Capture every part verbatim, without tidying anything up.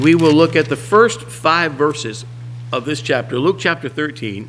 We will look at the first five verses of this chapter, Luke chapter thirteen.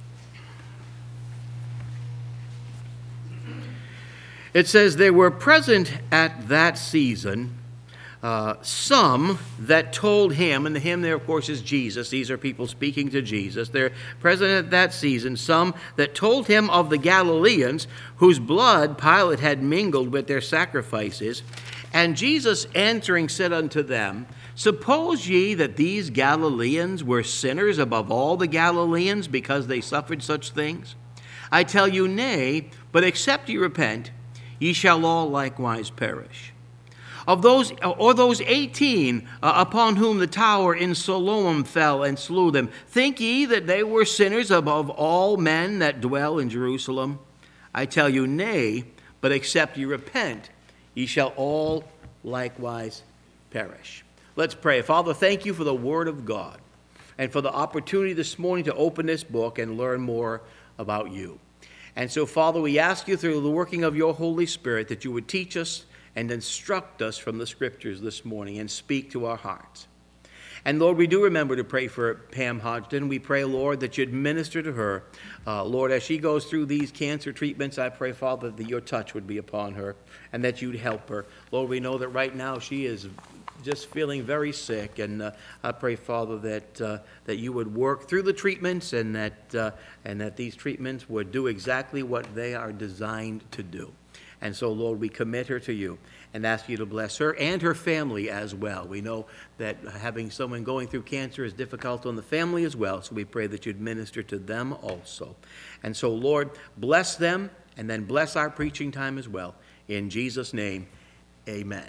It says, "There were present at that season uh, some that told him," and the him there, of course, is Jesus. These are people speaking to Jesus. "They're present at that season some that told him of the Galileans, whose blood Pilate had mingled with their sacrifices. And Jesus answering said unto them, Suppose ye that these Galileans were sinners above all the Galileans, because they suffered such things? I tell you, nay, but except ye repent, ye shall all likewise perish. Of those, or those eighteen uh, upon whom the tower in Siloam fell and slew them, think ye that they were sinners above all men that dwell in Jerusalem? I tell you, nay, but except ye repent, ye shall all likewise perish." Let's pray. Father, thank you for the Word of God and for the opportunity this morning to open this book and learn more about you. And so, Father, we ask you through the working of your Holy Spirit that you would teach us and instruct us from the Scriptures this morning and speak to our hearts. And, Lord, we do remember to pray for Pam Hodgson. We pray, Lord, that you'd minister to her. Uh, Lord, as she goes through these cancer treatments, I pray, Father, that your touch would be upon her and that you'd help her. Lord, we know that right now she is just feeling very sick, and uh, I pray, Father, that uh, that you would work through the treatments and that uh, and that these treatments would do exactly what they are designed to do. And so, Lord, we commit her to you and ask you to bless her and her family as well. We know that having someone going through cancer is difficult on the family as well, so we pray that you'd minister to them also. And so, Lord, bless them and then bless our preaching time as well. In Jesus' name, amen.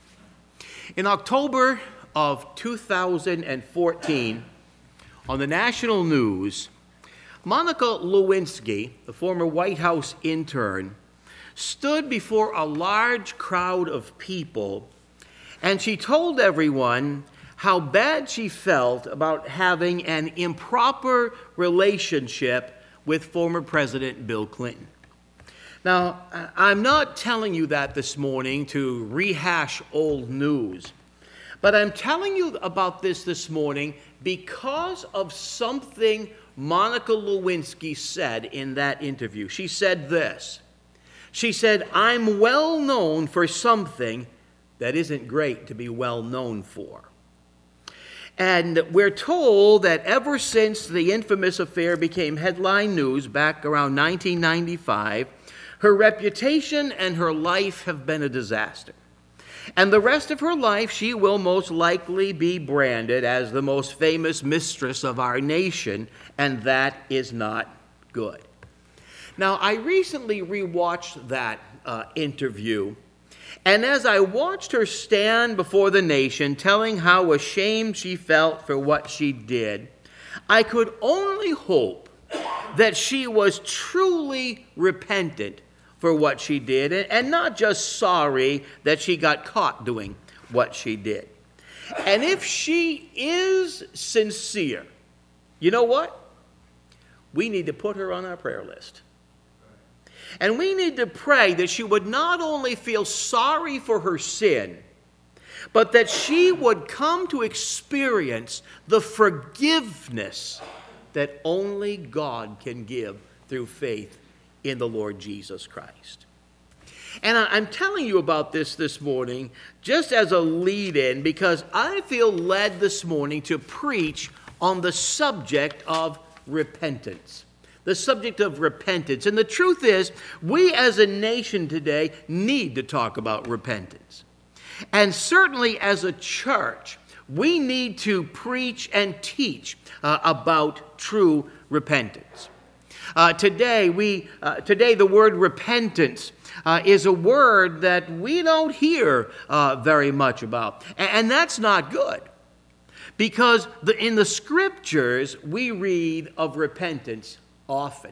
In October of two thousand fourteen, on the national news, Monica Lewinsky, the former White House intern, stood before a large crowd of people, and she told everyone how bad she felt about having an improper relationship with former President Bill Clinton. Now, I'm not telling you that this morning to rehash old news, but I'm telling you about this this morning because of something Monica Lewinsky said in that interview. She said this. She said, "I'm well known for something that isn't great to be well known for." And we're told that ever since the infamous affair became headline news back around nineteen ninety-five, her reputation and her life have been a disaster. And the rest of her life, she will most likely be branded as the most famous mistress of our nation, and that is not good. Now, I recently rewatched that uh, interview, and as I watched her stand before the nation telling how ashamed she felt for what she did, I could only hope that she was truly repentant for what she did, and not just sorry that she got caught doing what she did. And if she is sincere, you know what? We need to put her on our prayer list. And we need to pray that she would not only feel sorry for her sin, but that she would come to experience the forgiveness that only God can give through faith in the Lord Jesus Christ. And I'm telling you about this this morning just as a lead-in because I feel led this morning to preach on the subject of repentance. The subject of repentance. And the truth is, we as a nation today need to talk about repentance. And certainly as a church, we need to preach and teach uh, about true repentance. Uh, today, we uh, today the word repentance uh, is a word that we don't hear uh, very much about, and, and that's not good, because the, in the Scriptures we read of repentance often.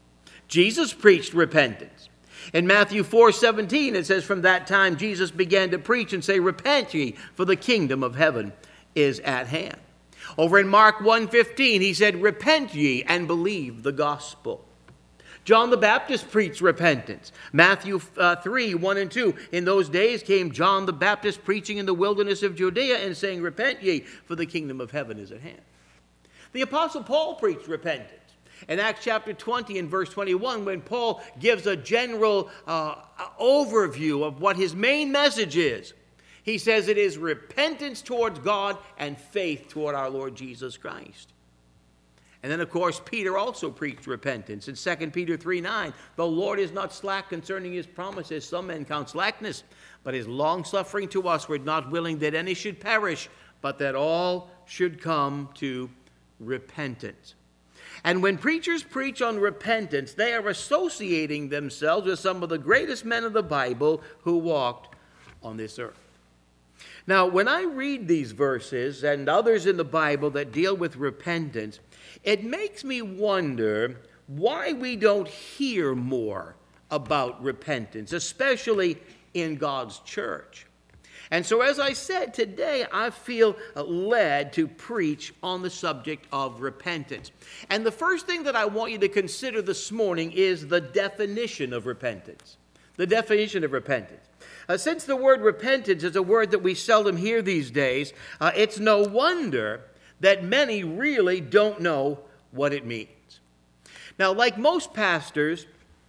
Jesus preached repentance. In Matthew four seventeen, it says, "From that time Jesus began to preach and say, Repent ye, for the kingdom of heaven is at hand." Over in Mark one fifteen, he said, "Repent ye and believe the gospel." John the Baptist preached repentance. Matthew uh, three, one and two. In those days came John the Baptist preaching in the wilderness of Judea and saying, Repent ye, for the kingdom of heaven is at hand. The Apostle Paul preached repentance. In Acts chapter twenty and verse twenty-one, when Paul gives a general uh, overview of what his main message is, he says it is repentance towards God and faith toward our Lord Jesus Christ. And then, of course, Peter also preached repentance. In Second Peter three nine, the Lord is not slack concerning his promises, some men count slackness, but is long-suffering to us, we're not willing that any should perish, but that all should come to repentance. And when preachers preach on repentance, they are associating themselves with some of the greatest men of the Bible who walked on this earth. Now, when I read these verses and others in the Bible that deal with repentance, it makes me wonder why we don't hear more about repentance, especially in God's church. And so, as I said, today I feel led to preach on the subject of repentance. And the first thing that I want you to consider this morning is the definition of repentance. The definition of repentance. Uh, since the word repentance is a word that we seldom hear these days, uh, it's no wonder that many really don't know what it means. Now, like most pastors,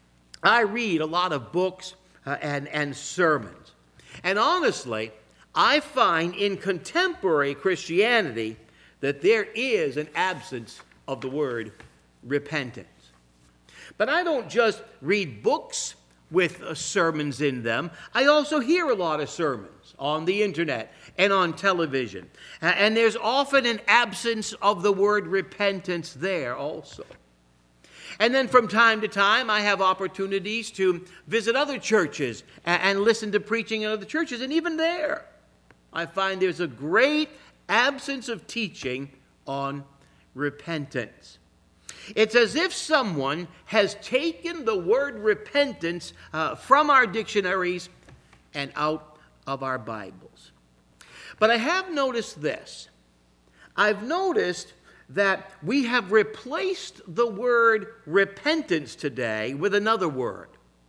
I read a lot of books uh, and, and sermons. And honestly, I find in contemporary Christianity that there is an absence of the word repentance. But I don't just read books with uh, sermons in them. I also hear a lot of sermons on the internet and on television. Uh, and there's often an absence of the word repentance there also. And then from time to time, I have opportunities to visit other churches and, and listen to preaching in other churches. And even there, I find there's a great absence of teaching on repentance. It's as if someone has taken the word repentance uh, from our dictionaries and out of our Bibles. But I have noticed this. I've noticed that we have replaced the word repentance today with another word.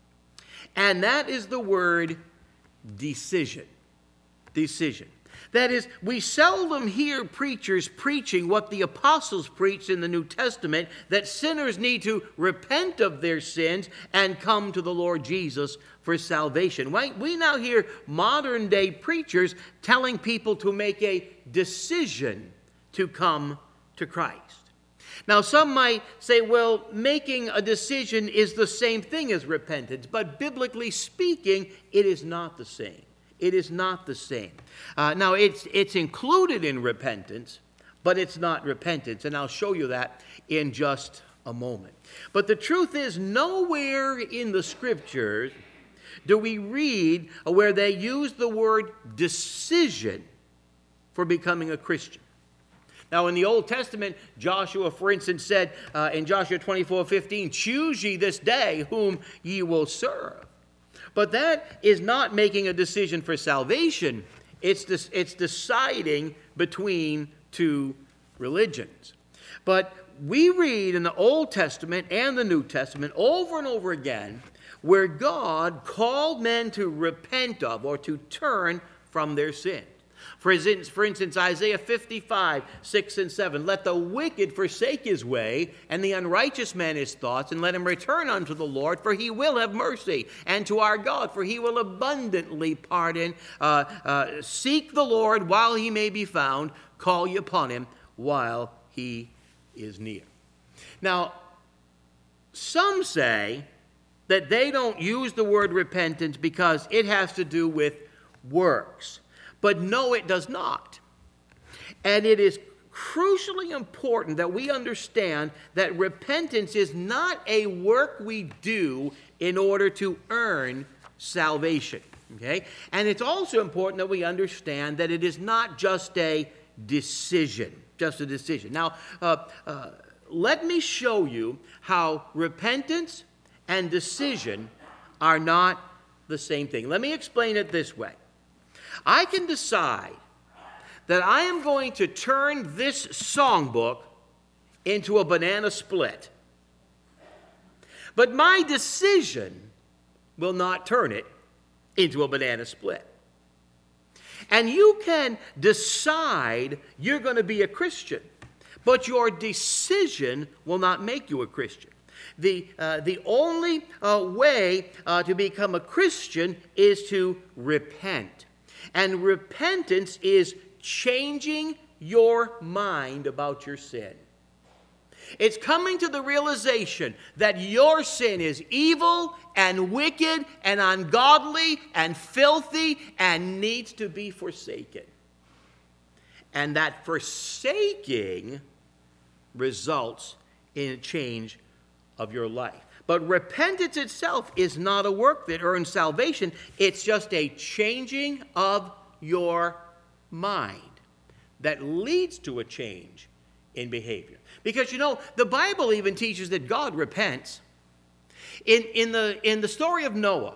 And that is the word decision. Decision. That is, we seldom hear preachers preaching what the apostles preached in the New Testament, that sinners need to repent of their sins and come to the Lord Jesus for salvation. We now hear modern day preachers telling people to make a decision to come to Christ. Now, some might say, well, making a decision is the same thing as repentance, but biblically speaking, it is not the same. It is not the same. Uh, now, it's, it's included in repentance, but it's not repentance, and I'll show you that in just a moment. But the truth is, nowhere in the Scriptures do we read where they use the word decision for becoming a Christian. Now, in the Old Testament, Joshua, for instance, said uh, in Joshua twenty-four fifteen, choose ye this day whom ye will serve. But that is not making a decision for salvation. It's, this, it's deciding between two religions. But we read in the Old Testament and the New Testament over and over again where God called men to repent of or to turn from their sin. For instance, for instance, Isaiah fifty-five, six and seven, let the wicked forsake his way, and the unrighteous man his thoughts, and let him return unto the Lord, for he will have mercy, and to our God, for he will abundantly pardon. Uh, uh, seek the Lord while he may be found, call ye upon him while he is near. Now, some say that they don't use the word repentance because it has to do with works. But no, it does not. And it is crucially important that we understand that repentance is not a work we do in order to earn salvation. Okay? And it's also important that we understand that it is not just a decision, just a decision. Now, uh, uh, let me show you how repentance and decision are not the same thing. Let me explain it this way. I can decide that I am going to turn this songbook into a banana split. But my decision will not turn it into a banana split. And you can decide you're going to be a Christian, but your decision will not make you a Christian. The, uh, the only uh, way uh, to become a Christian is to repent. And repentance is changing your mind about your sin. It's coming to the realization that your sin is evil and wicked and ungodly and filthy and needs to be forsaken. And that forsaking results in a change of your life. But repentance itself is not a work that earns salvation. It's just a changing of your mind that leads to a change in behavior. Because, you know, the Bible even teaches that God repents. In, in, the, in the story of Noah,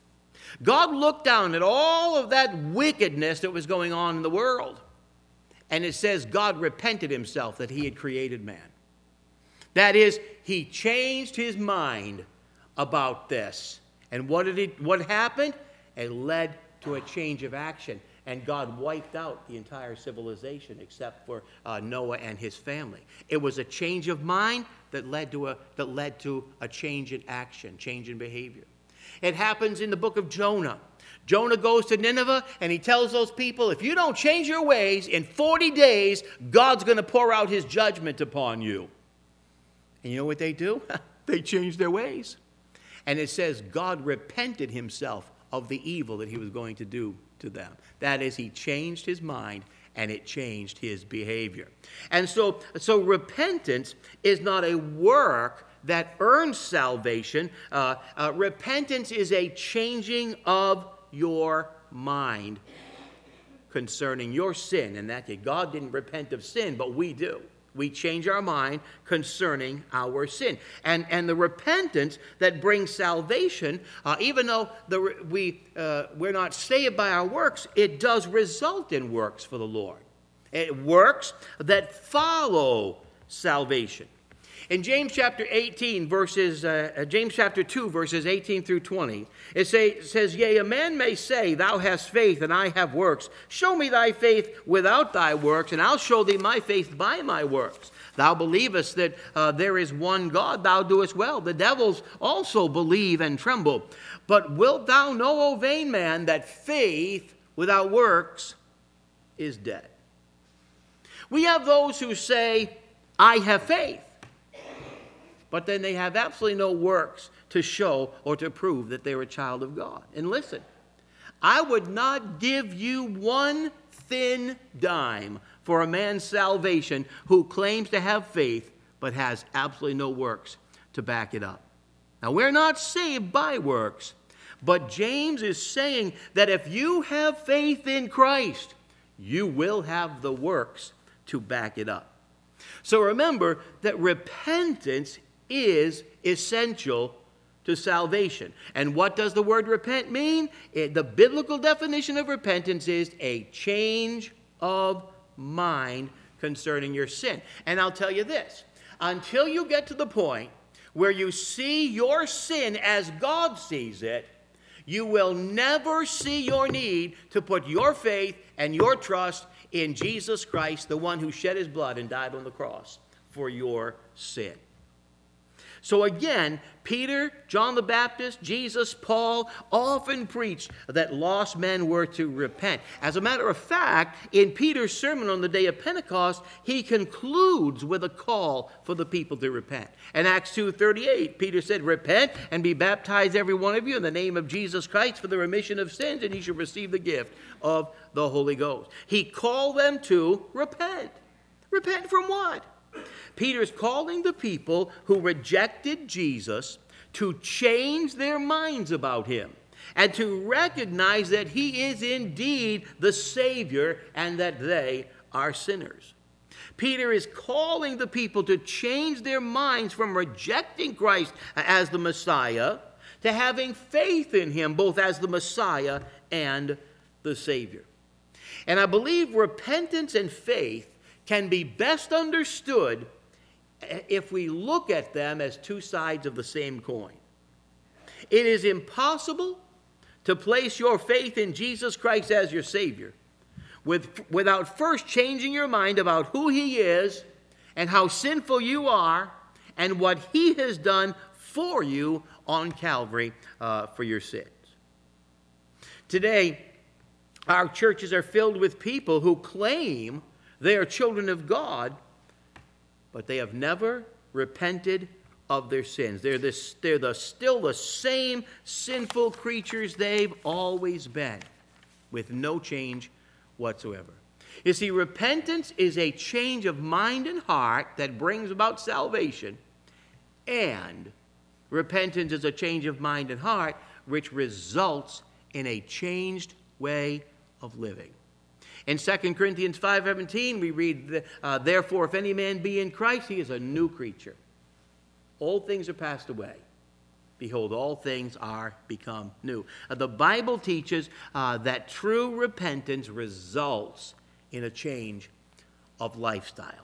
God looked down at all of that wickedness that was going on in the world. And it says God repented himself that he had created man. That is, he changed his mind about this. And what did it, what happened? It led to a change of action. And God wiped out the entire civilization except for uh, Noah and his family. It was a change of mind that led to a that led to a change in action, change in behavior. It happens in the book of Jonah. Jonah goes to Nineveh and he tells those people, if you don't change your ways, in forty days, God's going to pour out his judgment upon you. And you know what they do? They change their ways. And it says God repented himself of the evil that he was going to do to them. That is, he changed his mind and it changed his behavior. And so, so repentance is not a work that earns salvation. Uh, uh, repentance is a changing of your mind concerning your sin. And that God didn't repent of sin, but we do. We change our mind concerning our sin. And, and the repentance that brings salvation, uh, even though the, we, uh, we're not saved by our works, it does result in works for the Lord. It works that follow salvation. In James chapter eighteen, verses, uh, James chapter two, verses eighteen through twenty, it, say, it says, Yea, a man may say, Thou hast faith, and I have works. Show me thy faith without thy works, and I'll show thee my faith by my works. Thou believest that uh, there is one God, thou doest well. The devils also believe and tremble. But wilt thou know, O vain man, that faith without works is dead? We have those who say, I have faith. But then they have absolutely no works to show or to prove that they're a child of God. And listen, I would not give you one thin dime for a man's salvation who claims to have faith but has absolutely no works to back it up. Now, we're not saved by works, but James is saying that if you have faith in Christ, you will have the works to back it up. So remember that repentance is essential to salvation. And what does the word repent mean? It, the biblical definition of repentance is a change of mind concerning your sin. And I'll tell you this, until you get to the point where you see your sin as God sees it, you will never see your need to put your faith and your trust in Jesus Christ, the one who shed his blood and died on the cross for your sin. So again, Peter, John the Baptist, Jesus, Paul often preached that lost men were to repent. As a matter of fact, in Peter's sermon on the day of Pentecost, he concludes with a call for the people to repent. In Acts two thirty-eight, Peter said, Repent and be baptized every one of you in the name of Jesus Christ for the remission of sins, and ye shall receive the gift of the Holy Ghost. He called them to repent. Repent from what? Peter is calling the people who rejected Jesus to change their minds about him and to recognize that he is indeed the Savior and that they are sinners. Peter is calling the people to change their minds from rejecting Christ as the Messiah to having faith in him both as the Messiah and the Savior. And I believe repentance and faith can be best understood if we look at them as two sides of the same coin. It is impossible to place your faith in Jesus Christ as your Savior with, without first changing your mind about who He is and how sinful you are and what He has done for you on Calvary uh, for your sins. Today, our churches are filled with people who claim they are children of God, but they have never repented of their sins. They're, this, they're the, still the same sinful creatures they've always been, with no change whatsoever. You see, repentance is a change of mind and heart that brings about salvation, and repentance is a change of mind and heart which results in a changed way of living. In Second Corinthians five seventeen, we read, uh, therefore, if any man be in Christ, he is a new creature. Old things are passed away. Behold, all things are become new. Uh, the Bible teaches uh, that true repentance results in a change of lifestyle.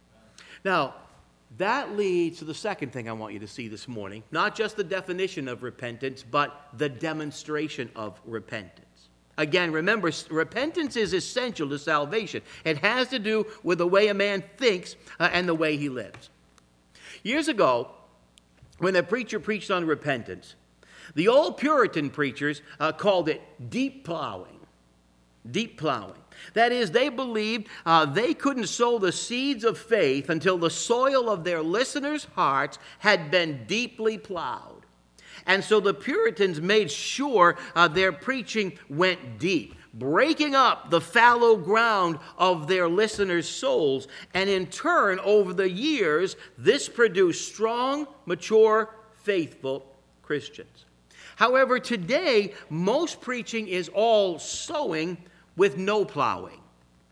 Now, that leads to the second thing I want you to see this morning. Not just the definition of repentance, but the demonstration of repentance. Again, remember, repentance is essential to salvation. It has to do with the way a man thinks uh, and the way he lives. Years ago, when a preacher preached on repentance, the old Puritan preachers uh, called it deep plowing. Deep plowing. That is, they believed uh, they couldn't sow the seeds of faith until the soil of their listeners' hearts had been deeply plowed. And so the Puritans made sure uh, their preaching went deep, breaking up the fallow ground of their listeners' souls. And in turn, over the years, this produced strong, mature, faithful Christians. However, today, most preaching is all sowing with no plowing.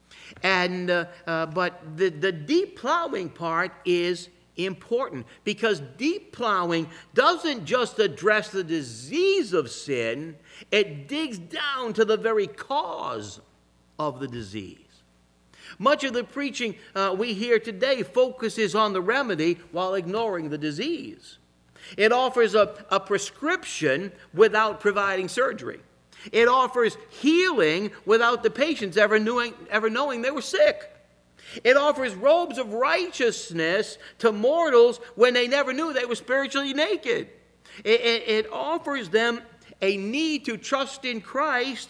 And uh, uh, but the, the deep plowing part is important, because deep plowing doesn't just address the disease of sin, it digs down to the very cause of the disease. Much of the preaching uh, we hear today focuses on the remedy while ignoring the disease. It offers a, a prescription without providing surgery. It offers healing without the patients ever knowing, ever knowing they were sick. It offers robes of righteousness to mortals when they never knew they were spiritually naked. It, it, it offers them a need to trust in Christ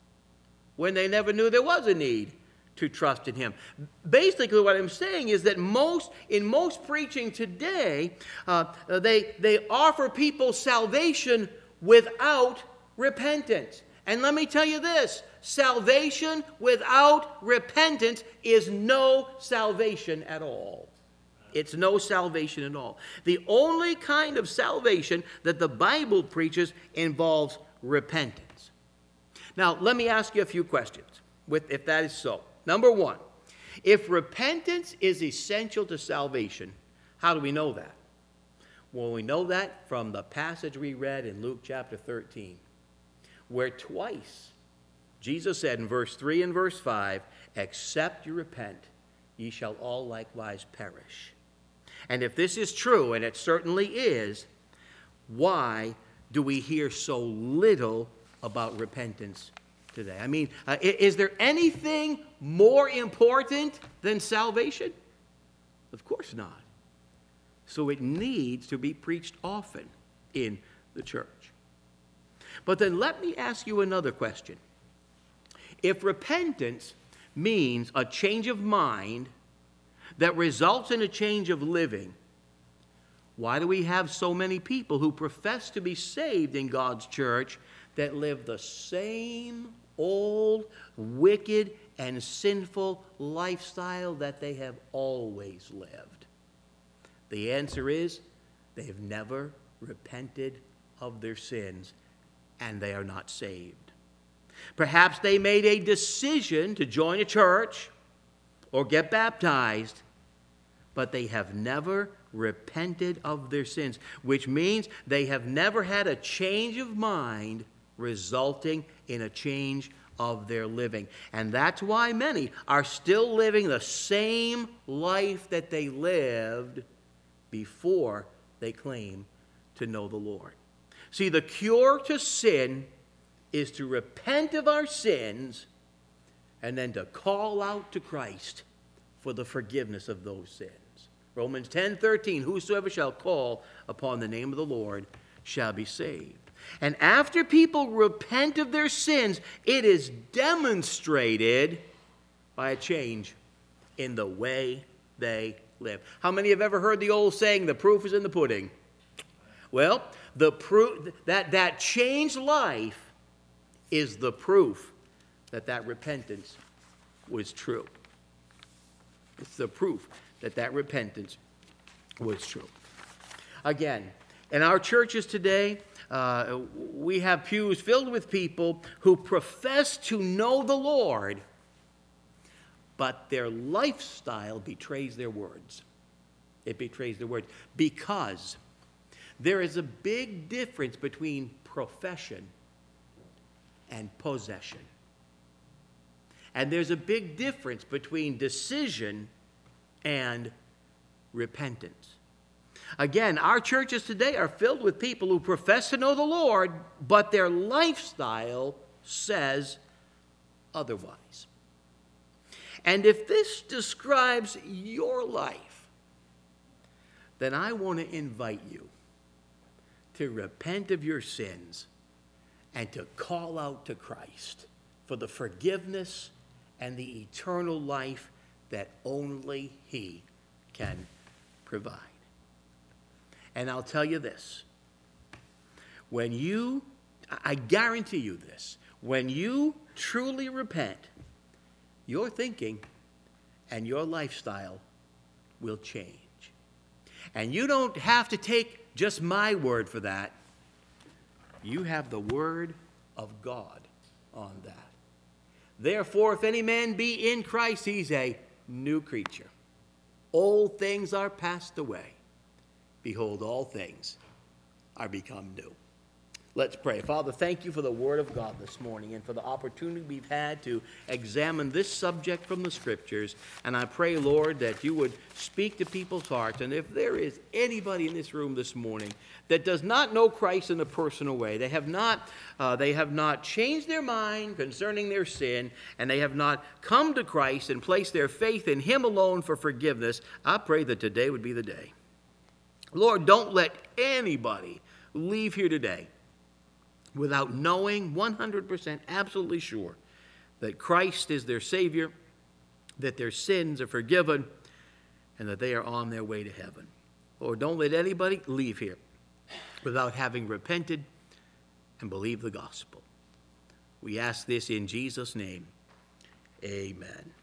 when they never knew there was a need to trust in Him. Basically, what I'm saying is that most in most preaching today, uh, they, they offer people salvation without repentance. And let me tell you this, salvation without repentance is no salvation at all. It's no salvation at all. The only kind of salvation that the Bible preaches involves repentance. Now, let me ask you a few questions, with, if that is so. Number one, if repentance is essential to salvation, how do we know that? Well, we know that from the passage we read in Luke chapter thirteen, where twice Jesus said in verse three and verse five, except you repent, ye shall all likewise perish. And if this is true, and it certainly is, why do we hear so little about repentance today? I mean, uh, is there anything more important than salvation? Of course not. So it needs to be preached often in the church. But then let me ask you another question. If repentance means a change of mind that results in a change of living, why do we have so many people who profess to be saved in God's church that live the same old, wicked, and sinful lifestyle that they have always lived? The answer is they have never repented of their sins, and they are not saved. Perhaps they made a decision to join a church or get baptized, but they have never repented of their sins, which means they have never had a change of mind resulting in a change of their living. And that's why many are still living the same life that they lived before they claim to know the Lord. See, the cure to sin is to repent of our sins and then to call out to Christ for the forgiveness of those sins. Romans ten thirteen, whosoever shall call upon the name of the Lord shall be saved. And after people repent of their sins, it is demonstrated by a change in the way they live. How many have ever heard the old saying, the proof is in the pudding? Well, the proof that that changed life is the proof that that repentance was true. It's the proof that that repentance was true. Again, in our churches today, uh, we have pews filled with people who profess to know the Lord, but their lifestyle betrays their words. It betrays their words because there is a big difference between profession and possession. And there's a big difference between decision and repentance. Again, our churches today are filled with people who profess to know the Lord, but their lifestyle says otherwise. And if this describes your life, then I want to invite you to repent of your sins and to call out to Christ for the forgiveness and the eternal life that only He can provide. And I'll tell you this, when you, I guarantee you this, when you truly repent, your thinking and your lifestyle will change. And you don't have to take just my word for that. You have the word of God on that. Therefore, if any man be in Christ, he's a new creature. Old things are passed away. Behold, all things are become new. Let's pray. Father, thank you for the word of God this morning and for the opportunity we've had to examine this subject from the Scriptures. And I pray, Lord, that you would speak to people's hearts. And if there is anybody in this room this morning that does not know Christ in a personal way, they have not, uh, they have not changed their mind concerning their sin, and they have not come to Christ and placed their faith in Him alone for forgiveness, I pray that today would be the day. Lord, don't let anybody leave here today without knowing one hundred percent absolutely sure that Christ is their Savior, that their sins are forgiven, and that they are on their way to heaven. Lord, don't let anybody leave here without having repented and believed the gospel. We ask this in Jesus' name. Amen.